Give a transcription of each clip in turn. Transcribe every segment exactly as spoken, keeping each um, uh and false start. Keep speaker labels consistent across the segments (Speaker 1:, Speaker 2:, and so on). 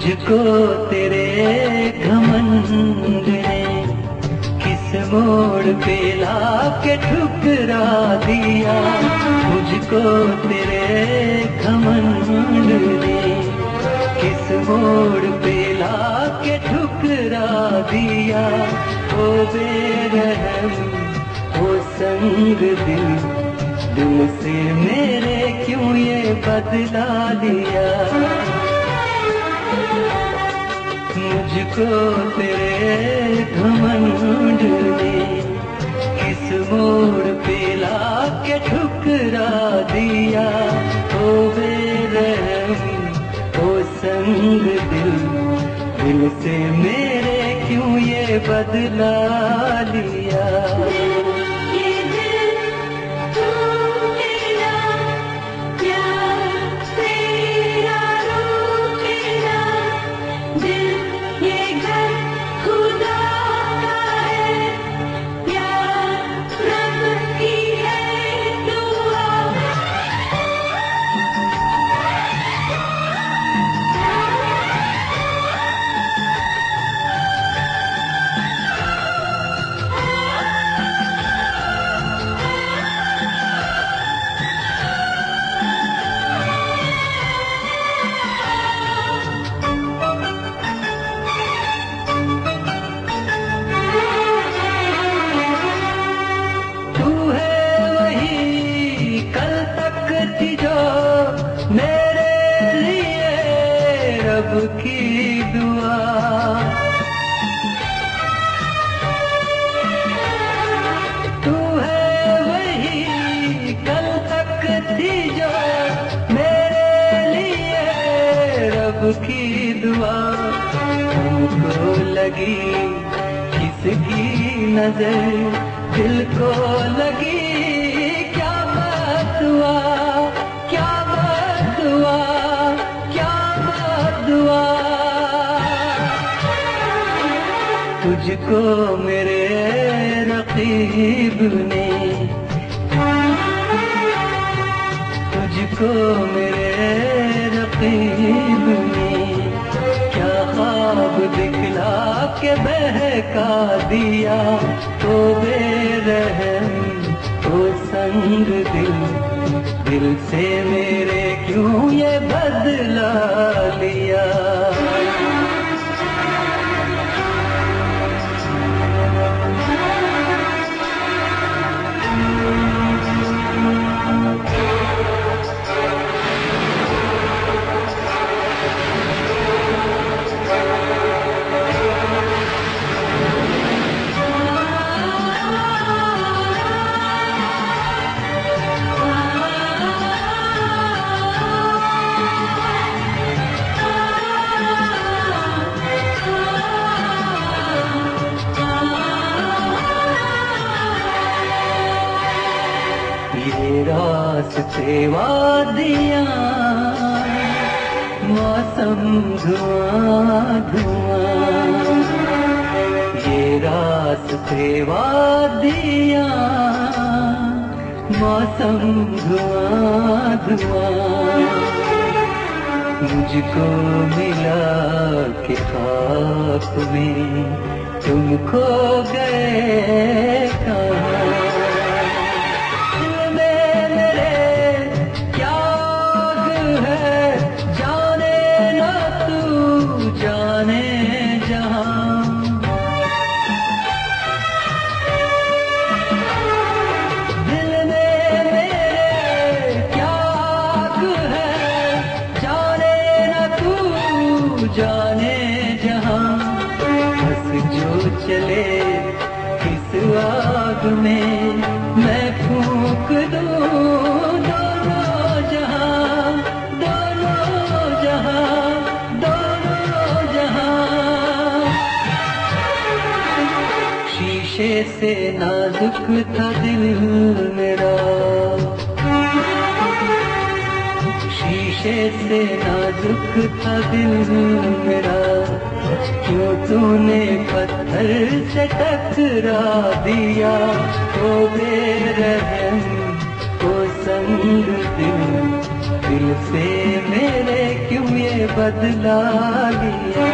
Speaker 1: मुझको तेरे घमंड ने किस मोड़ पे लाके ठुकरा दिया। मुझको तेरे घमंड ने किस मोड़ पे लाके ठुकरा दिया। ओ बेरहम ओ संग दिल, दिल से मेरे क्यों ये बदला लिया। मुझको तेरे घमंड ने किस मोड़ पे लाके ठुकरा दिया। ओ बेरहम ओ संग दिल, दिल से मेरे क्यों ये बदला लिया। की दुआ तू है वही कल तक थी जो मेरे लिए रब की दुआ। हमको लगी किसकी नजर, दिल को लगी क्या बात हुआ, क्या बात हुआ, क्या बात हुआ। तुझको मेरे रकीब ने, तुझको मेरे रकीब ने क्या ख्वाब दिखला के बहका दिया। तो बेरहम ओ संग दिल, दिल से मेरे क्यों ये बदला लिया। ये रास्ते वादियाँ मौसम धुआं धुआं, ये रास्ते वादियाँ मौसम धुआं धुआं। मुझको मिला कि खाक में तुम खो गए कहाँ। जाने जहां दिल में मेरे क्या है, जाने न तू जाने जहां। बस जो चले किस आग में मैं फूंक दूं दोनों जहां, दोनों जहां, शीशे से नाजुक था दिल मेरा, शीशे से नाजुक था दिल मेरा। क्यों तूने पत्थर से टकरा दिया। ओ बेरहम ओ संग दिल, दिल से मेरे क्यों ये बदला लिया।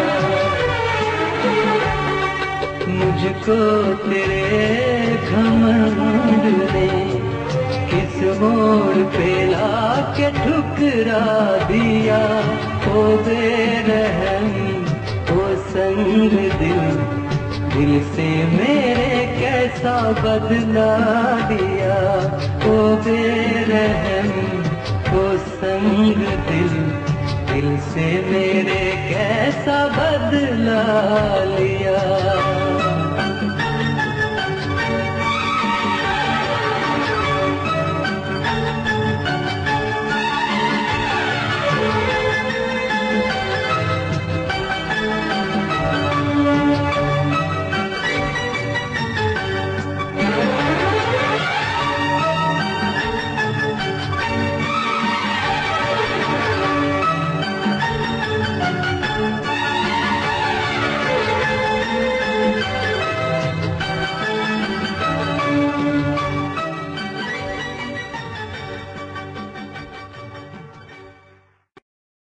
Speaker 1: मुझको तेरे घमंड ने किस मोड़ पे लाके ठुकरा दिया। ओ बेरहम ओ संग दिल, दिल से मेरे कैसा बदला लिया। ओ बेरहम ओ संग दिल, दिल से मेरे कैसा बदला लिया।